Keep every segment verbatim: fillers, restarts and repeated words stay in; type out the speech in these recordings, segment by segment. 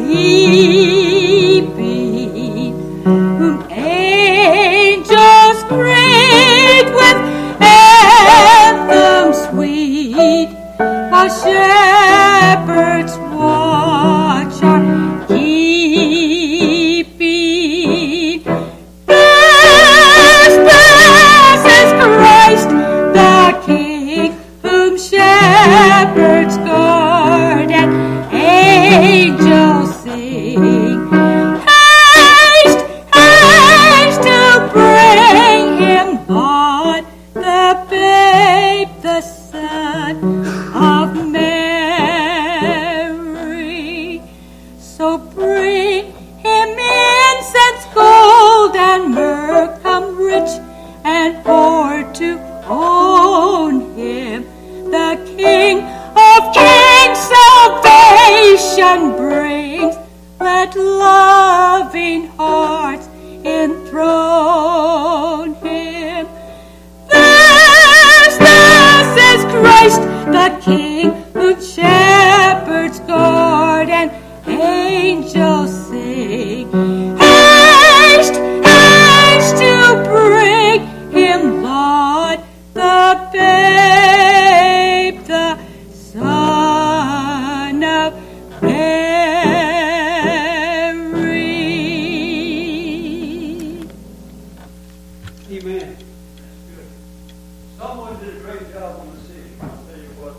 keeping, whom angels greet with anthems sweet, a shepherd's watch are keeping. Blessed, blessed is Christ the King, whom shepherds guard and angels sing. Haste, haste to bring him God, the babe, the Son of Mary. So bring him incense, gold, and myrrh, come rich and poor to own him. The King of Kings salvation brings. Let loving hearts enthrone him. This, this is Christ the King, whom shepherds guard and angels sing. Haste, haste to bring him God, the babe, the Son of Mary. Amen. That's good. Someone did a great job on the city. I'll tell you what.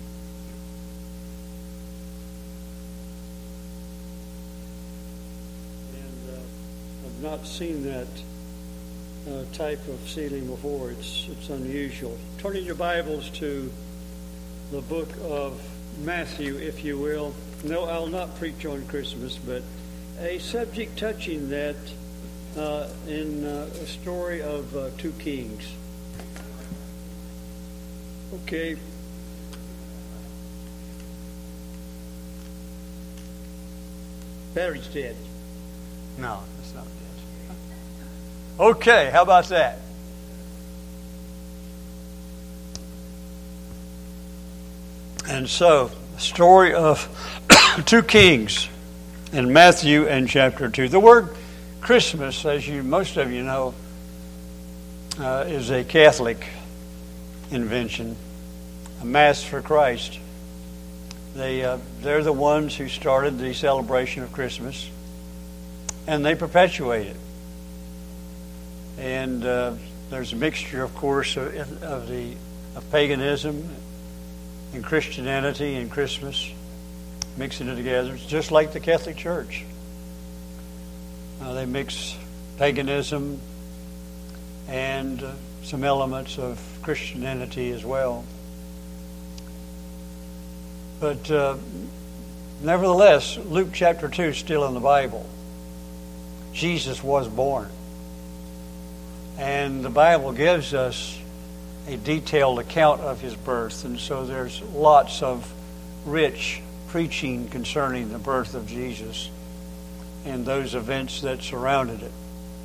And uh, I've not seen that uh, type of ceiling before. It's it's unusual. Turning your Bibles to the book of Matthew, if you will. No, I'll not preach on Christmas, but a subject touching that uh, in uh, a story of uh, two kings. Okay. Battery's dead. No, it's not dead. Okay, how about that? And so, the story of two kings in Matthew and chapter two. The word Christmas, as you most of you know, uh, is a Catholic invention, a Mass for Christ. They, uh, they're the ones who started the celebration of Christmas, and they perpetuate it. And uh, there's a mixture, of course, of, of the of paganism and Christianity and Christmas, mixing it together. It's just like the Catholic Church. Uh, they mix paganism and uh, some elements of Christianity as well. But uh, nevertheless, Luke chapter two is still in the Bible. Jesus was born. And the Bible gives us a detailed account of his birth. And so there's lots of rich preaching concerning the birth of Jesus and those events that surrounded it.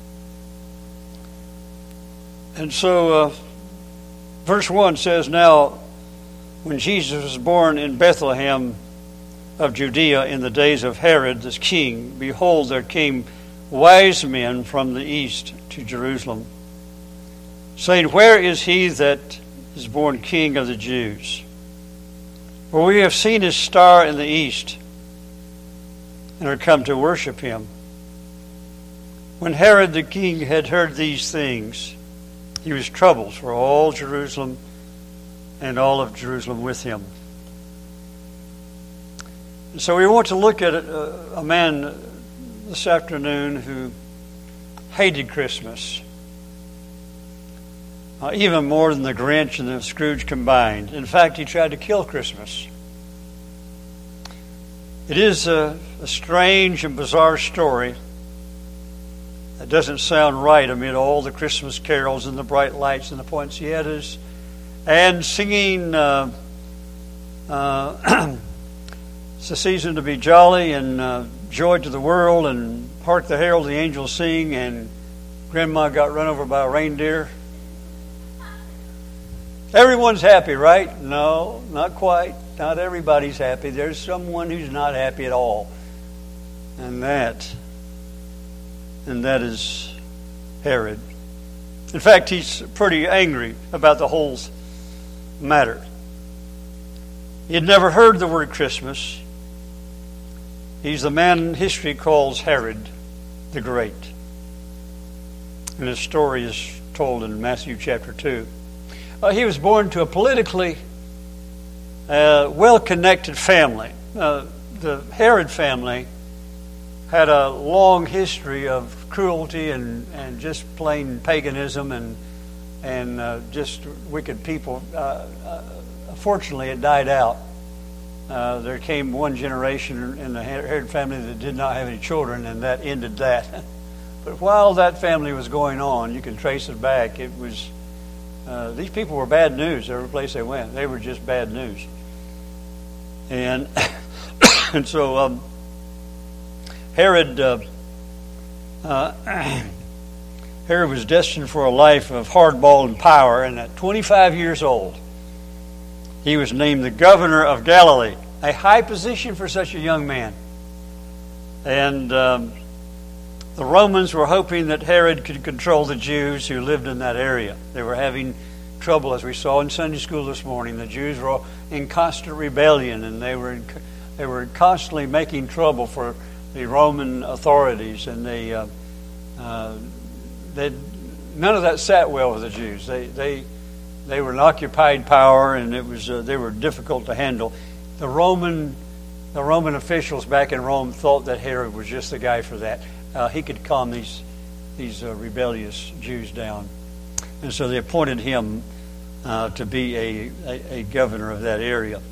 And so uh, verse one says, "Now, when Jesus was born in Bethlehem of Judea in the days of Herod the king, behold, there came wise men from the east to Jerusalem, saying, Where is he that is born King of the Jews? For we have seen his star in the east, and are come to worship him. When Herod the king had heard these things, he was troubled, for all Jerusalem and all of Jerusalem with him." And so we want to look at a, a man this afternoon who hated Christmas, uh, even more than the Grinch and the Scrooge combined. In fact, he tried to kill Christmas. It is a, a strange and bizarre story that doesn't sound right amid all the Christmas carols and the bright lights and the poinsettias and singing uh, uh, it's the season to be jolly and uh, joy to the world, and hark the herald the angels sing, and grandma got run over by a reindeer. Everyone's happy, right? No, not quite. Not everybody's happy. There's someone who's not happy at all. and that, and that is Herod. In fact, he's pretty angry about the whole matter. He had never heard the word Christmas. He's the man history calls Herod the Great. And his story is told in Matthew chapter two. Uh, he was born to a politically uh, well-connected family. Uh, the Herod family had a long history of cruelty and, and just plain paganism and and uh, just wicked people. Uh, uh, fortunately, it died out. Uh, there came one generation in the Herod family that did not have any children, and that ended that. But while that family was going on, you can trace it back. It was uh, these people were bad news every place they went. They were just bad news, and and so um, Herod. Uh, Uh, Herod was destined for a life of hardball and power, and at twenty-five years old, he was named the governor of Galilee, a high position for such a young man. And um, the Romans were hoping that Herod could control the Jews who lived in that area. They were having trouble, as we saw in Sunday school this morning. The Jews were in constant rebellion, and they were in, they were constantly making trouble for the Roman authorities, and they, uh, uh, they, none of that sat well with the Jews. They, they, they were an occupied power, and it was uh, they were difficult to handle. The Roman, the Roman officials back in Rome thought that Herod was just the guy for that. Uh, he could calm these, these uh, rebellious Jews down, and so they appointed him uh, to be a, a, a governor of that area.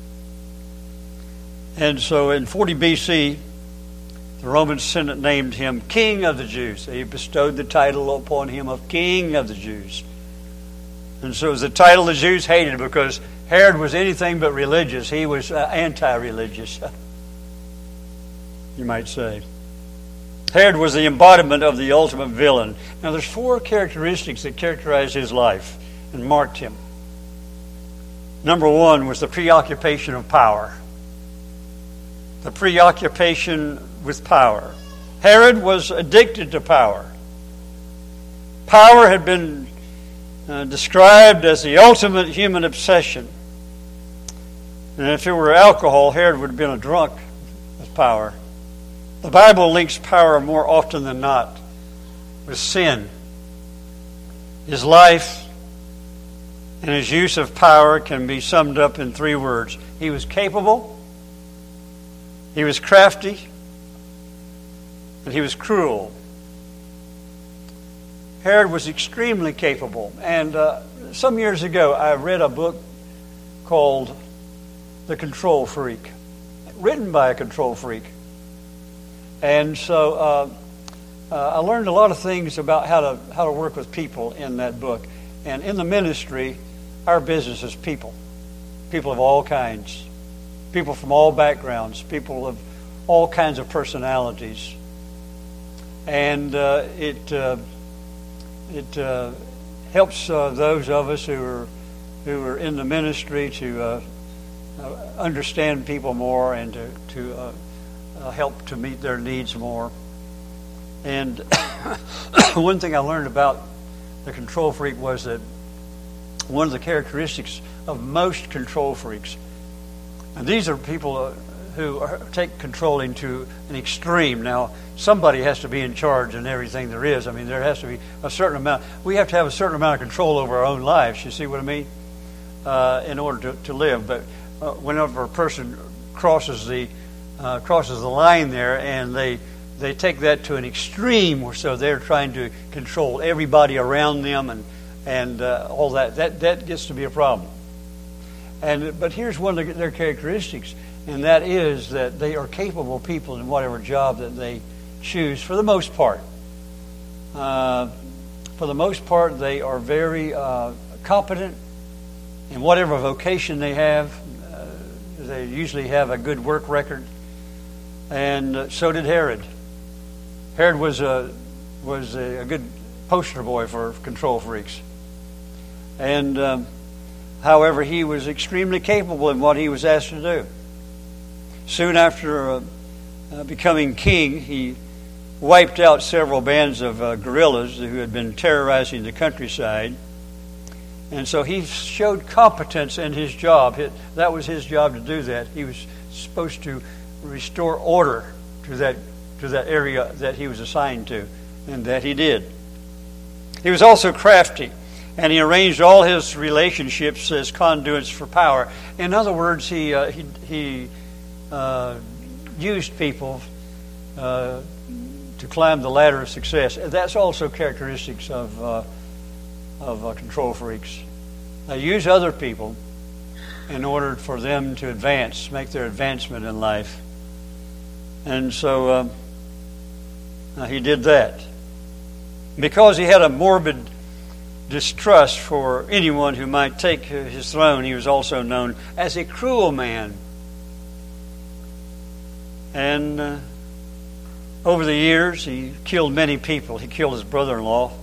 And so, in forty B C. the Roman Senate named him King of the Jews. They bestowed the title upon him of King of the Jews. And so it was the title the Jews hated because Herod was anything but religious. He was uh, anti-religious, you might say. Herod was the embodiment of the ultimate villain. Now there's four characteristics that characterized his life and marked him. Number one was the preoccupation of power. The preoccupation with power. Herod was addicted to power. Power had been uh, described as the ultimate human obsession. And if it were alcohol, Herod would have been a drunk with power. The Bible links power more often than not with sin. His life and his use of power can be summed up in three words. He was capable, he was crafty, and he was cruel. Herod was extremely capable. And uh, some years ago, I read a book called The Control Freak, written by a control freak. And so uh, uh, I learned a lot of things about how to how to work with people in that book. And in the ministry, our business is people. People of all kinds. People from all backgrounds. People of all kinds of personalities. And uh, it uh, it uh, helps uh, those of us who are who are in the ministry to uh, uh, understand people more and to to uh, uh, help to meet their needs more. And one thing I learned about the control freak was that one of the characteristics of most control freaks, and these are people uh, who are, take controlling to an extreme. Now, somebody has to be in charge in everything there is. I mean, there has to be a certain amount. We have to have a certain amount of control over our own lives. You see what I mean? Uh, in order to, to live. But uh, whenever a person crosses the uh, crosses the line there, and they they take that to an extreme, so they're trying to control everybody around them, and and uh, all that. That that gets to be a problem. And but here's one of their characteristics. And that is that they are capable people in whatever job that they choose, for the most part. Uh, for the most part, they are very uh, competent in whatever vocation they have. Uh, they usually have a good work record. And uh, so did Herod. Herod was a, was a, a good poster boy for control freaks. And um, however, he was extremely capable in what he was asked to do. Soon after uh, uh, becoming king, he wiped out several bands of uh, guerrillas who had been terrorizing the countryside. And so he showed competence in his job. That was his job to do that. He was supposed to restore order to that to that area that he was assigned to, and that he did. He was also crafty, and he arranged all his relationships as conduits for power. In other words, he uh, he, he uh, used people uh, to climb the ladder of success. That's also characteristics of uh, of uh, control freaks. They use other people in order for them to advance, make their advancement in life. And so uh, uh, he did that. Because he had a morbid distrust for anyone who might take his throne, he was also known as a cruel man. And uh, over the years, he killed many people. He killed his brother-in-law.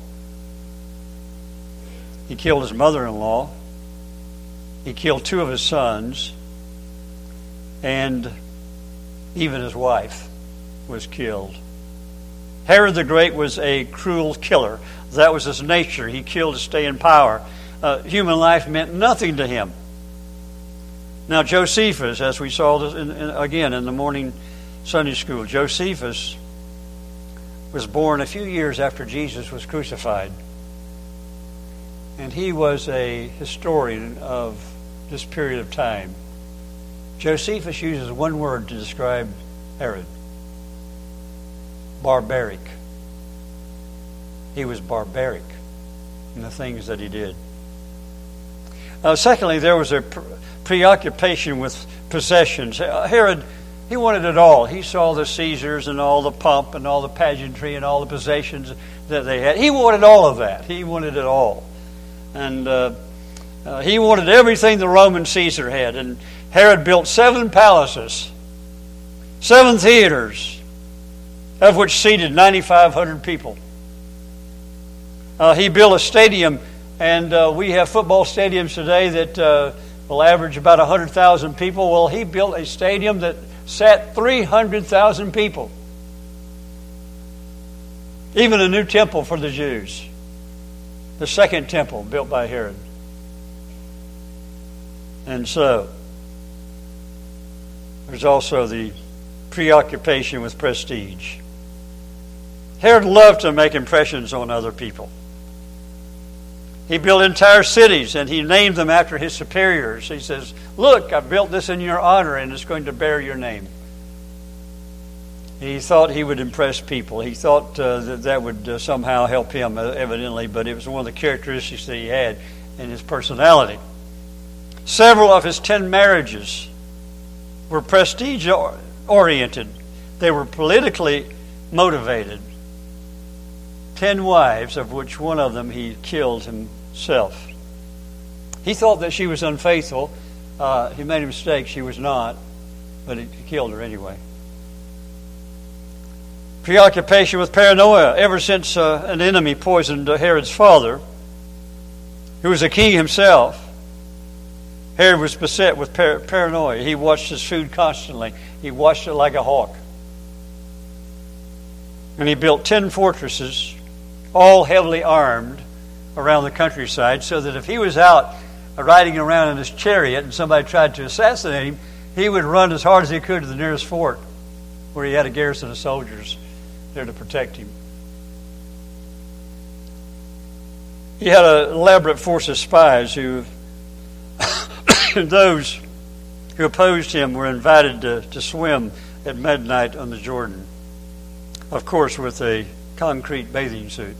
He killed his mother-in-law. He killed two of his sons. And even his wife was killed. Herod the Great was a cruel killer. That was his nature. He killed to stay in power. Uh, human life meant nothing to him. Now Josephus, as we saw this in, in, again in the morning Sunday school, Josephus was born a few years after Jesus was crucified. And he was a historian of this period of time. Josephus uses one word to describe Herod. Barbaric. He was barbaric in the things that he did. Uh, secondly, there was a pre- preoccupation with possessions. Herod, he wanted it all. He saw the Caesars and all the pomp and all the pageantry and all the possessions that they had. He wanted all of that. He wanted it all. And uh, uh, he wanted everything the Roman Caesar had. And Herod built seven palaces, seven theaters, of which seated nine thousand five hundred people. Uh, he built a stadium, and uh, we have football stadiums today that uh, will average about one hundred thousand people. Well, he built a stadium that sat three hundred thousand people. Even a new temple for the Jews. The second temple built by Herod. And so, there's also the preoccupation with prestige. Herod loved to make impressions on other people. He built entire cities, and he named them after his superiors. He says, "Look, I built this in your honor, and it's going to bear your name." He thought he would impress people. He thought uh, that that would uh, somehow help him, uh, evidently, but it was one of the characteristics that he had in his personality. Several of his ten marriages were prestige-oriented. They were politically motivated. Ten wives, of which one of them he killed himself. He thought that she was unfaithful. Uh, he made a mistake. She was not, but he killed her anyway. Preoccupation with paranoia. Ever since uh, an enemy poisoned uh, Herod's father, who was a king himself, Herod was beset with par- paranoia. He watched his food constantly. He watched it like a hawk. And he built ten fortresses, all heavily armed, around the countryside, so that if he was out riding around in his chariot and somebody tried to assassinate him, he would run as hard as he could to the nearest fort, where he had a garrison of soldiers there to protect him. He had an elaborate force of spies who, those who opposed him were invited to, to swim at midnight on the Jordan. Of course, with a concrete bathing suit.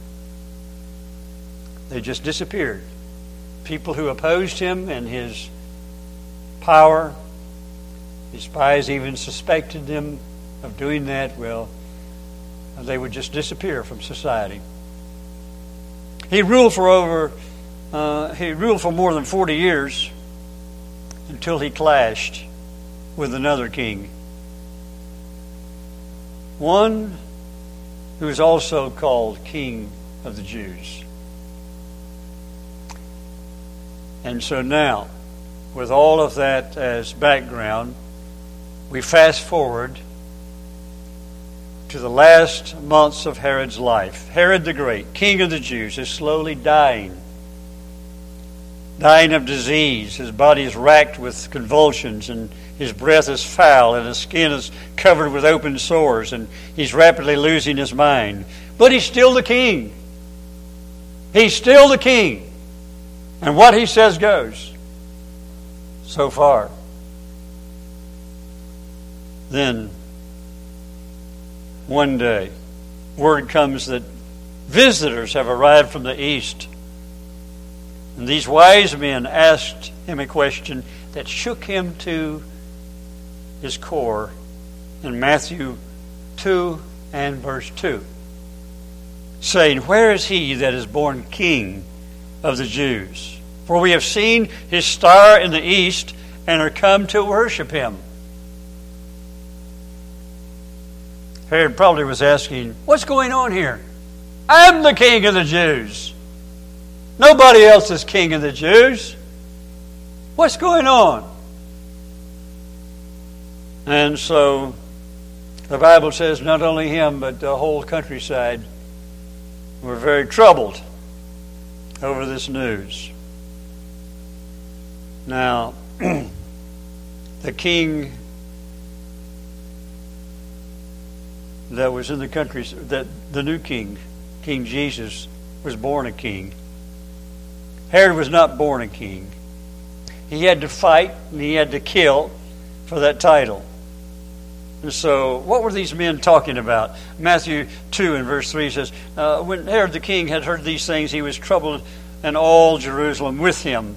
They just disappeared. People who opposed him and his power, his spies even suspected him of doing that, well, they would just disappear from society. He ruled for over, uh, he ruled for more than forty years until he clashed with another king. One who is also called King of the Jews. And so now, with all of that as background, we fast forward to the last months of Herod's life. Herod the Great, king of the Jews, is slowly dying. Dying of disease. His body is racked with convulsions, and his breath is foul, and his skin is covered with open sores, and he's rapidly losing his mind. But he's still the king. He's still the king. And what he says goes. So far. Then, one day, word comes that visitors have arrived from the east. And these wise men asked him a question that shook him to his core in Matthew two and verse two, saying, "Where is he that is born King of the Jews? For we have seen his star in the east and are come to worship him." Herod probably was asking, what's going on here? I'm the King of the Jews. Nobody else is King of the Jews. What's going on? And so the Bible says not only him, but the whole countryside were very troubled over this news. Now, the king that was in the country, that the new king, King Jesus, was born a king. Herod was not born a king. He had to fight and he had to kill for that title. And so, what were these men talking about? Matthew two and verse three says, uh, when Herod the king had heard these things, he was troubled, and all Jerusalem with him.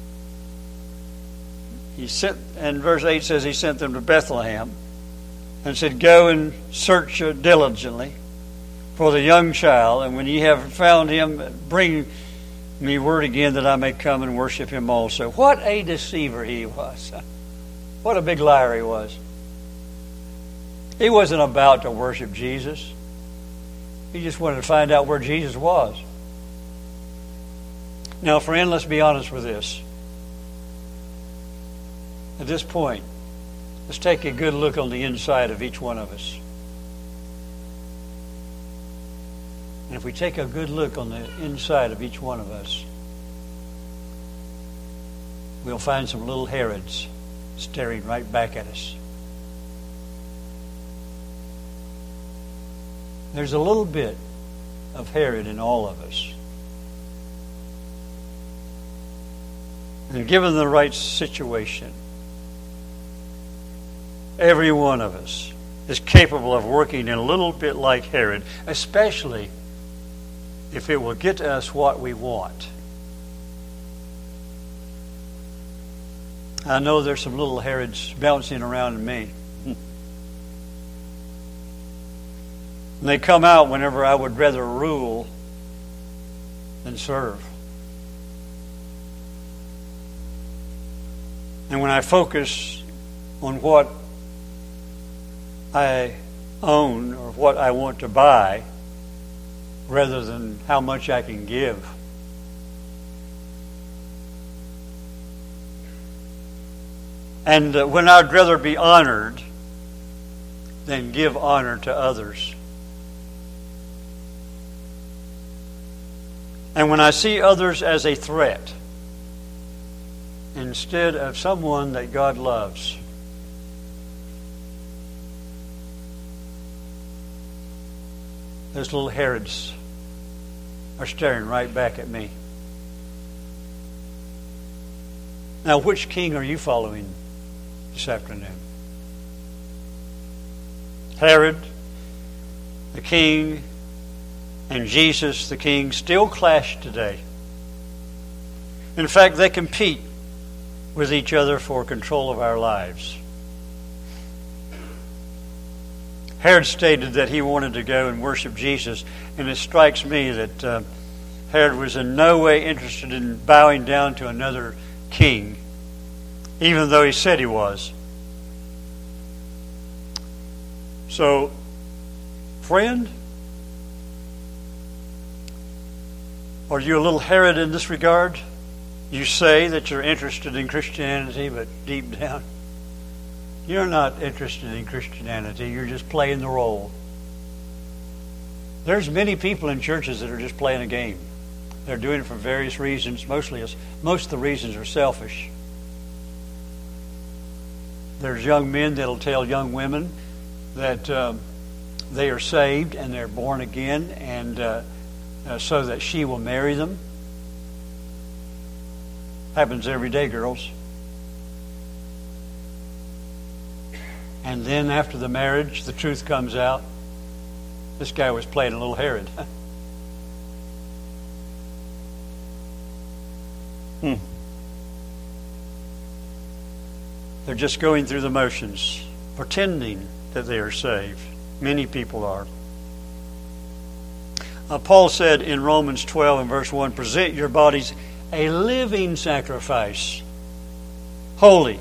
He sent, and verse eight says he sent them to Bethlehem and said, "Go and search diligently for the young child, and when ye have found him, bring me word again that I may come and worship him also." What a deceiver he was. What a big liar he was. He wasn't about to worship Jesus. He just wanted to find out where Jesus was. Now, friend, let's be honest with this. At this point, let's take a good look on the inside of each one of us. And if we take a good look on the inside of each one of us, we'll find some little Herods staring right back at us. There's a little bit of Herod in all of us. And given the right situation, every one of us is capable of working a little bit like Herod, especially if it will get us what we want. I know there's some little Herods bouncing around in me. And they come out whenever I would rather rule than serve. And when I focus on what I own or what I want to buy rather than how much I can give. And uh, when I'd rather be honored than give honor to others. And when I see others as a threat instead of someone that God loves. Those little Herods are staring right back at me. Now, which king are you following this afternoon? Herod, the king, and Jesus, the king, still clash today. In fact, they compete with each other for control of our lives. Herod stated that he wanted to go and worship Jesus, and it strikes me that uh, Herod was in no way interested in bowing down to another king, even though he said he was. So, friend, are you a little Herod in this regard? You say that you're interested in Christianity, but deep down, you're not interested in Christianity. You're just playing the role. There's many people in churches that are just playing a game. They're doing it for various reasons. Mostly, most of the reasons are selfish. There's young men that'll tell young women that um, they are saved and they're born again, and uh, uh, so that she will marry them. Happens every day, girls. And then after the marriage, the truth comes out. This guy was playing a little Herod. hmm. They're just going through the motions, pretending that they are saved. Many people are. Uh, Paul said in Romans twelve and verse one, present your bodies a living sacrifice, holy,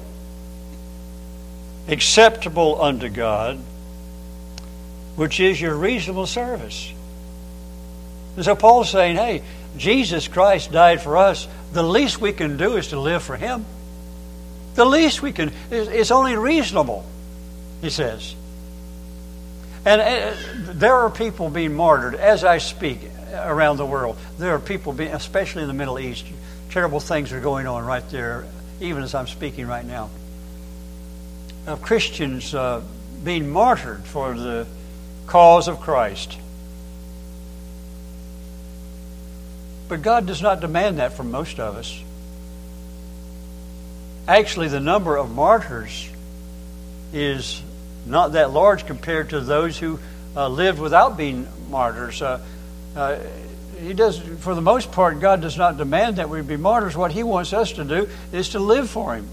acceptable unto God, which is your reasonable service. And so Paul's saying, hey, Jesus Christ died for us. The least we can do is to live for Him. The least we can, it's only reasonable, he says. And uh, there are people being martyred as I speak around the world. There are people being, especially in the Middle East, terrible things are going on right there, even as I'm speaking right now. Of Christians uh, being martyred for the cause of Christ. But God does not demand that from most of us. Actually, the number of martyrs is not that large compared to those who uh, lived without being martyrs. Uh, uh, he does, for the most part, God does not demand that we be martyrs. What He wants us to do is to live for Him.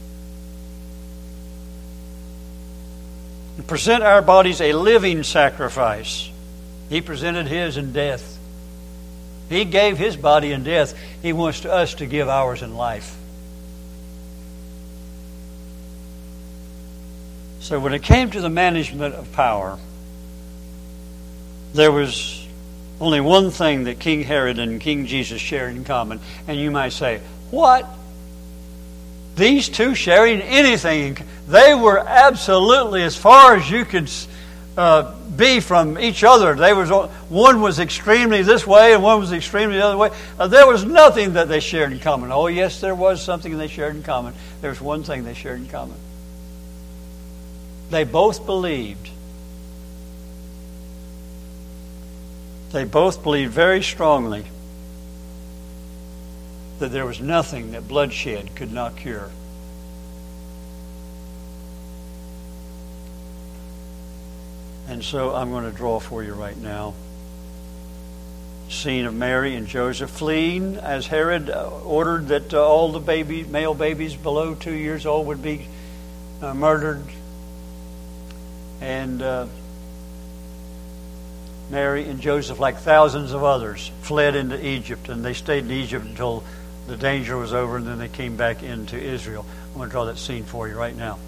And present our bodies a living sacrifice. He presented His in death. He gave His body in death. He wants to us to give ours in life. So when it came to the management of power, there was only one thing that King Herod and King Jesus shared in common. And you might say, what? These two sharing anything? They were absolutely, as far as you could uh, be from each other. They was one was extremely this way and one was extremely the other way. Uh, there was nothing that they shared in common. Oh, yes, there was something they shared in common. There's one thing they shared in common. They both believed. They both believed very strongly that there was nothing that bloodshed could not cure. And so I'm going to draw for you right now. Scene of Mary and Joseph fleeing as Herod ordered that uh, all the baby, male babies below two years old would be uh, murdered. And uh, Mary and Joseph, like thousands of others, fled into Egypt. And they stayed in Egypt until the danger was over, and then they came back into Israel. I'm going to draw that scene for you right now.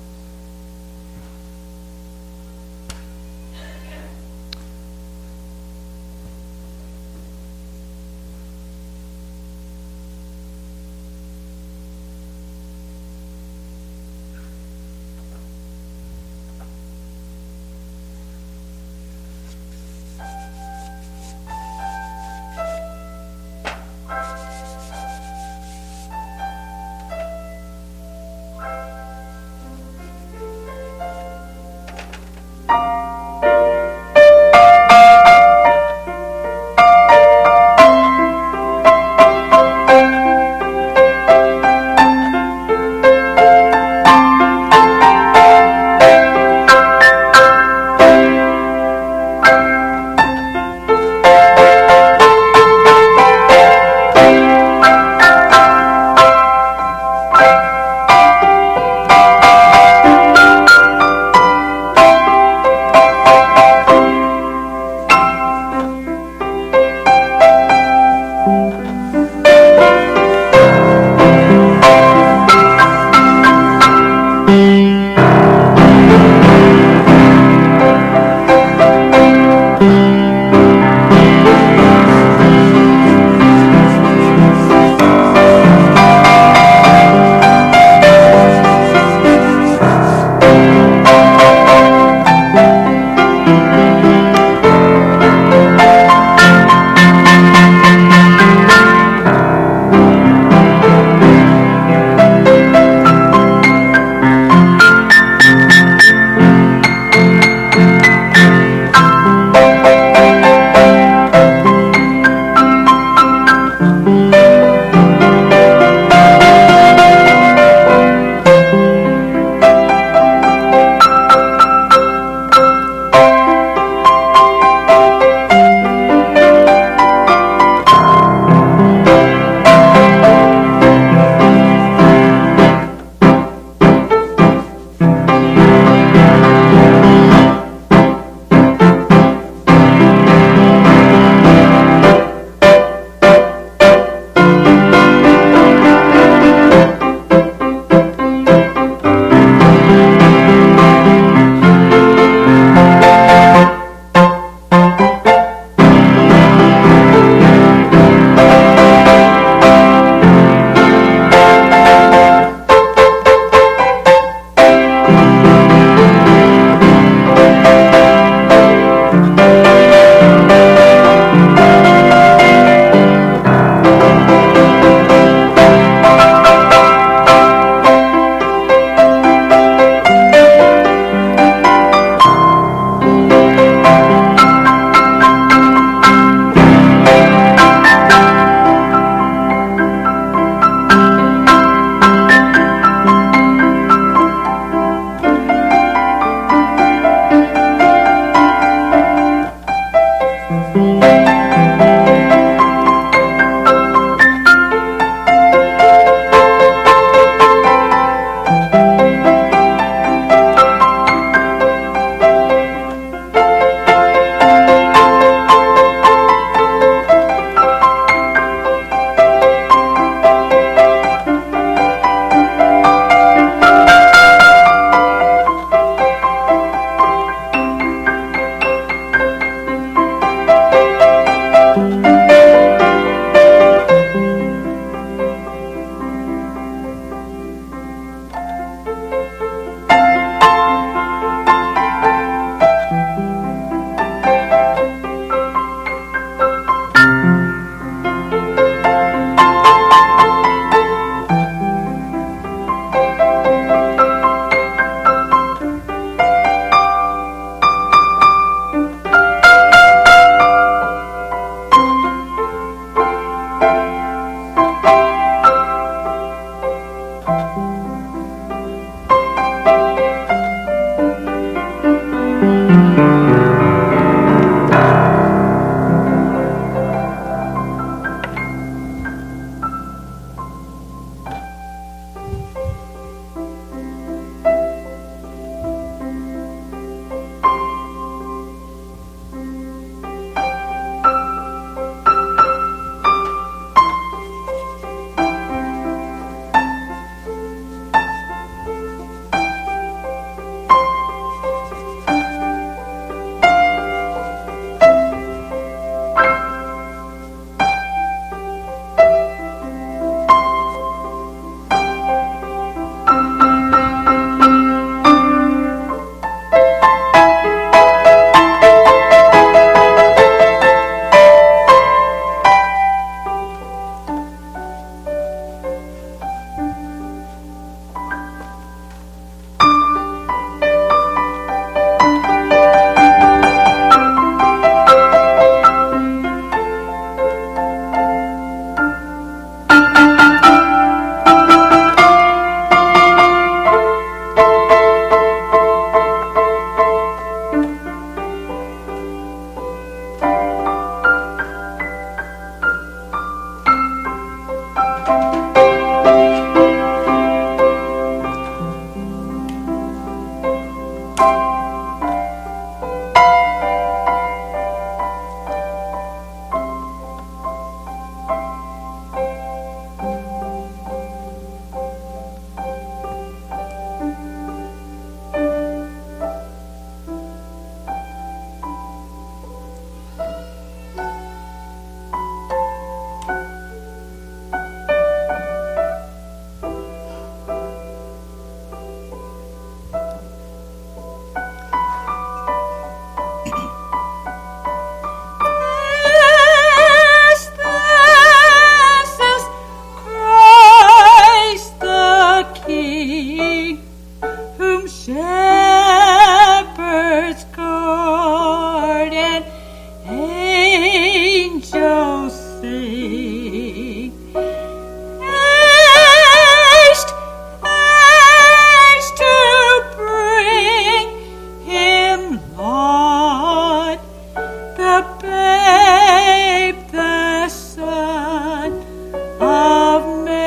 the babe, the Son of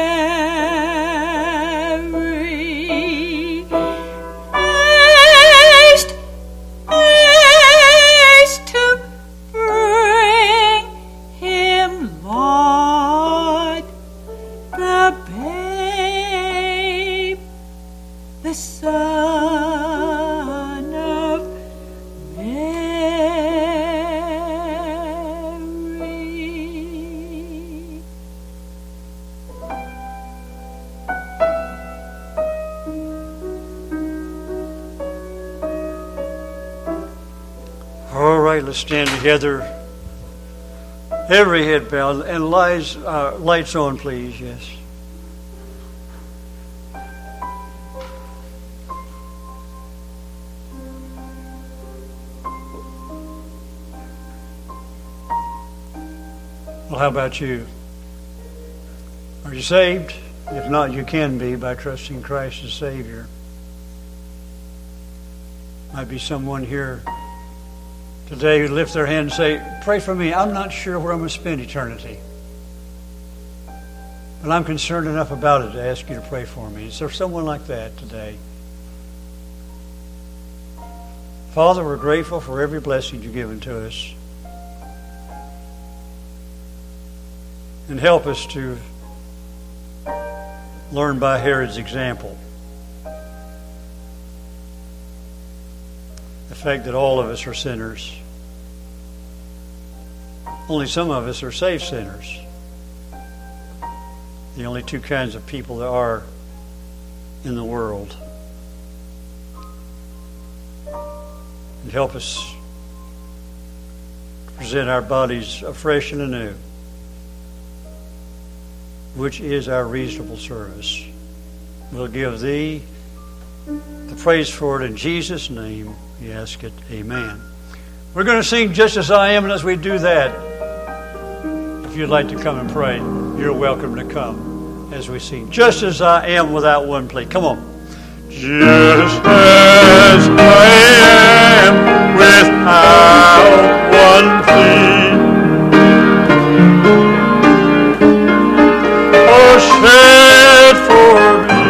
Mary. Haste, haste to bring him, Lord, the babe, the Son of Mary. All right, let's stand together. Every head bowed and lights, uh, lights on, please. Yes. Well, how about you? Are you saved? If not, you can be by trusting Christ as Savior. Might be someone here today who lift their hand and say, pray for me. I'm not sure where I'm going to spend eternity, but I'm concerned enough about it to ask you to pray for me. Is there someone like that today? Father, we're grateful for every blessing you've given to us. And help us to learn by Herod's example the fact that all of us are sinners. Only some of us are saved sinners. The only two kinds of people there are in the world. And help us present our bodies afresh and anew, which is our reasonable service. We'll give Thee the praise for it in Jesus' name. We ask it. Amen. We're going to sing Just As I Am, and as we do that, if you'd like to come and pray, you're welcome to come as we sing Just As I Am without one plea. Come on. Just as I am without one plea, shed for me,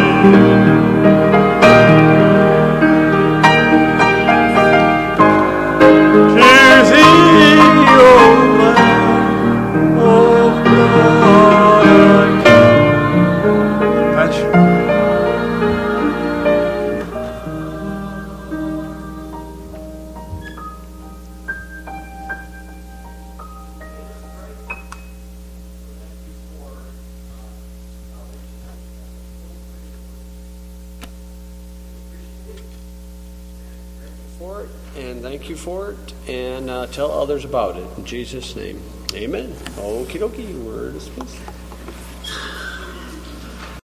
to Thee, O Lamb of God. That's for it, and thank you for it, and uh, tell others about it in Jesus' name. Amen. Okie dokie, we're dismissed.